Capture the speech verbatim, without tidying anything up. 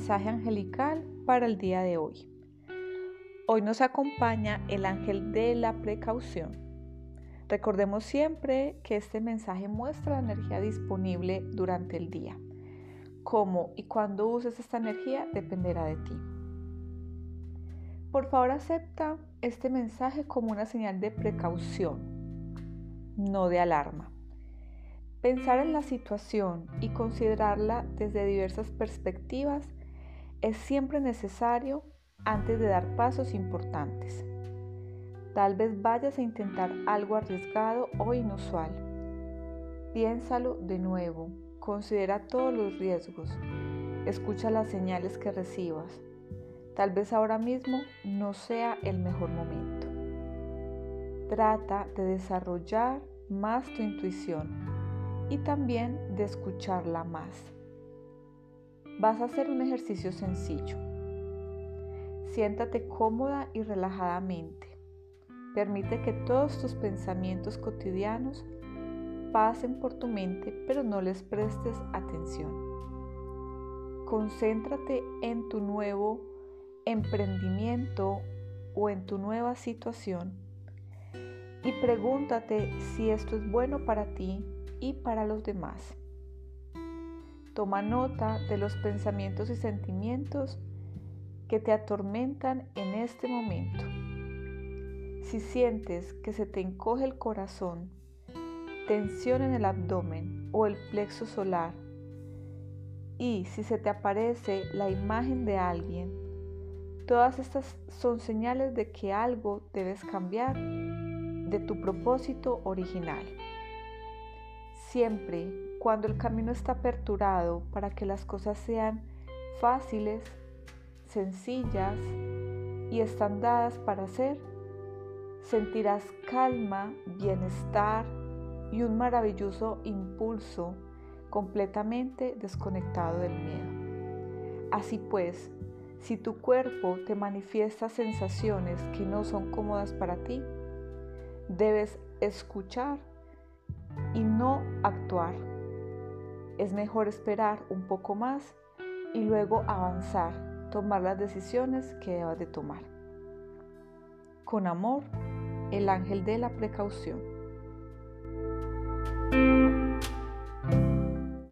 mensaje angelical para el día de hoy. Hoy nos acompaña el ángel de la precaución. Recordemos siempre que este mensaje muestra la energía disponible durante el día. Cómo y cuándo uses esta energía dependerá de ti. Por favor, acepta este mensaje como una señal de precaución, no de alarma. Pensar en la situación y considerarla desde diversas perspectivas es siempre necesario antes de dar pasos importantes. Tal vez vayas a intentar algo arriesgado o inusual. Piénsalo de nuevo, considera todos los riesgos, escucha las señales que recibas. Tal vez ahora mismo no sea el mejor momento. Trata de desarrollar más tu intuición y también de escucharla más. Vas a hacer un ejercicio sencillo. Siéntate cómoda y relajadamente. Permite que todos tus pensamientos cotidianos pasen por tu mente, pero no les prestes atención. Concéntrate en tu nuevo emprendimiento o en tu nueva situación y pregúntate si esto es bueno para ti y para los demás. Toma nota de los pensamientos y sentimientos que te atormentan en este momento. Si sientes que se te encoge el corazón, tensión en el abdomen o el plexo solar, y si se te aparece la imagen de alguien, todas estas son señales de que algo debes cambiar de tu propósito original. Siempre, cuando el camino está aperturado para que las cosas sean fáciles, sencillas y están dadas para hacer, sentirás calma, bienestar y un maravilloso impulso completamente desconectado del miedo. Así pues, si tu cuerpo te manifiesta sensaciones que no son cómodas para ti, debes escuchar y no actuar. Es mejor esperar un poco más y luego avanzar, tomar las decisiones que debas de tomar. Con amor, el ángel de la precaución.